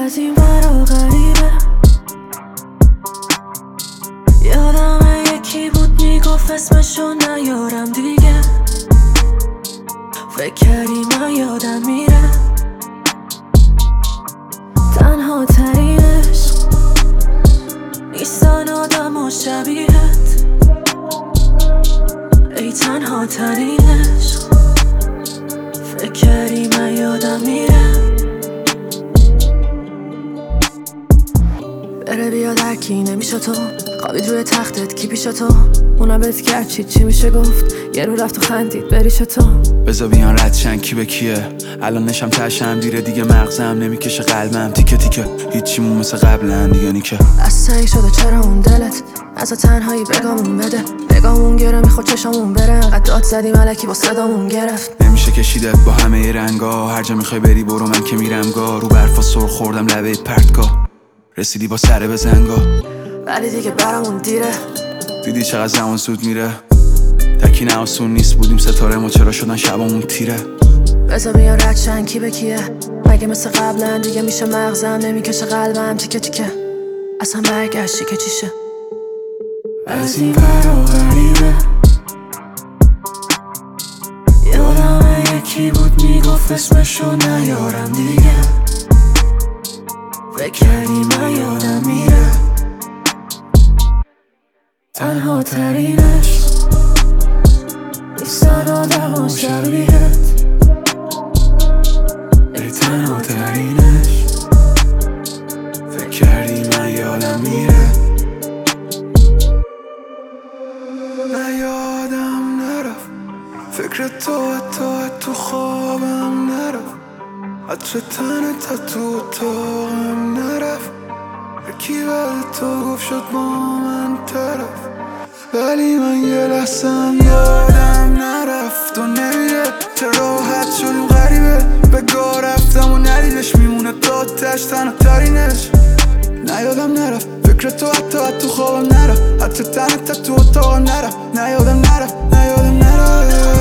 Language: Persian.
از این ورا غریبه. یادم یکی بود میگفت اسمشو نیارم دیگه. فکر کردی من یادم میره. تنها ترینش نیستن آدم و شبیهت. ای تنها ترینش فکر کردی من یادم میره. بره بیاد هرکی نمیشه تو. خوابید روی تختت کی پیش تو. اونم بهت کرد چی میشه گفت. یه رو رفت و خندید بریش تو. بذار بیان ردشن کی به کیه. الان نشم تشم دیره دیگه مغزم نمیکشه قلبم تیکه تیکه. هیچیمون مثل قبلا دیگه نیکه. از سنگ شده چرا اون دلت. از تنهایی بگامون بده. بگامون گره میخورد چشامون بره. انقدر داد زدیم الکی با صدامون گرفت. نمیشه کشیدت با همه رنگا. هر جا میخوای بری برو من که میرم گا. رو برفا سر خوردم لبه پرتگاه. رسیدی با سر به زنگا ولی دیگه برامون دیره. دیدی چقدر زمان زود میره. تکی نه آسون نیست بودیم ستاره ما چرا شدن شبامون تیره. بذار بیان ردشن کی به کیه. مگه مثل قبلا دیگه میشه مغزم نمیکشه قلبم تیکه تیکه. اصلا برگشتی که چیشه. از این ورا غریبه. یادم یکی بود میگفت اسمشو نیارم دیگه. فکر کردی من یادم میره. تنها ترینش نیستن آدم و شبیهت. ای تنها ترینش فکر کردی من یادم میره. نه یادم نرفت فکر تو خوابم نرفت. عطر تنت تو اتاقم نرفت. هرکی بعد تو گفت شد با من طرف. ولی من یه لحظم یادم نرفت و نمیره. چه راحت شدیم غریبه. بگاه رفتم و ندیدش میمونه تا تش تنها ترینش. نه یادم نرفت فکر تو حتی خوابم نرفت. حتی تنت تو اتاقم نرفت. نه یادم نرفت